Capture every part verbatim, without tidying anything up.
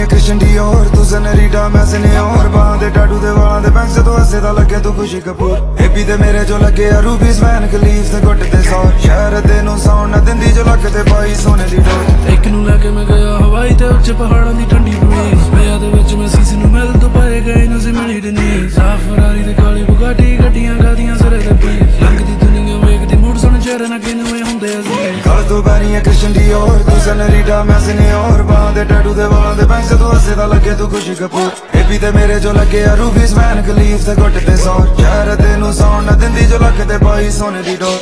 है कृष्ण डियोर तू सनरीटा मैं सिनियोर बाहां दे टैटू दे वालां दे बैंक से तो हसे दा लगे तू खुशी कपूर एपी दे मेरे जो लगे रूबीज वैन खलीफ ते गुट ते सौर शहर दे नू साउंड ना दिंदी जो लग ते पाई सोने दी डोर एक नू लेके मैं गया हवाई ते उच्च पहाड़ां दी ठंडी ब्रीज पिया दे विच मैं सीस नू मिल तो पाए गए नू सी मिली दी नीज साफ फरारी ते काली बुगाटी गड्डियां गादियां सिरे ते पीस लंघदी दुनिया वेखदी मुड़ सुन चेहरे ना किनू हुंदे अजीज गल तू पैनी है कृष्ण डियोर तू सनरीटा मैं सिनियोर बाहां दे टैटू दे वालां दे बैंक से तो हसे दा लगे तू खुशी कपूर एपी ते मेरे जो लगे रूबीज वैन खलीफ ते गुट ते सौर शहर दे नू साउंड ना दिंदी जो लग ते पाई सोने दी डोर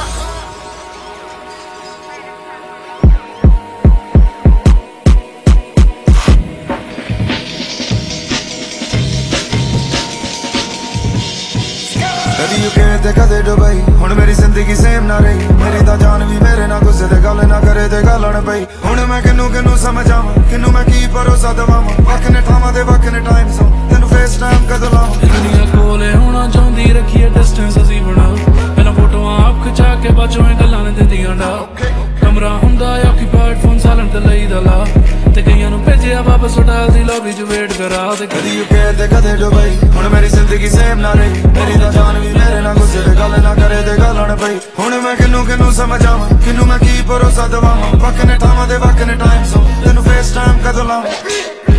कदी यूके ते कदे दुबई हुण मेरी जिंदगी सेम ना रही मेरी तां जान भी मेरे ना गुस्से ते गल ना करे ते गल न पई हुण मैं किनू किनू समझावां किनू मैं की भरोसा दवावां वख ने ठावां ते वख ने टाइम सो तैनू फेस टाइम कदों लावां दुनिया कोले होना चाहुंदी रखिए डिस्टेंस असीं बना पहला फोटोआं आप खिचा के बाचों ए गल्लां ने दिंदियां डा कमरा हुंदा ऑक्यूपाइड फोन साइलेंट ते लईदा ला ते कईयां नू भेजिया वापस होटल दी लॉबी च वेट करा ते कदी यूके ते कदे दुबई हुण मेरी जिंदगी सेम ना रही मेरी तां जान भी मेरे ना गुस्से ते गल ना करे ते गल न पई हुण मैं किनू किनू समझावां किनू मैं की भरोसा दवावां वख ने ठावां ते वख ने टाइम सो तैनू फेस टाइम कदों लावां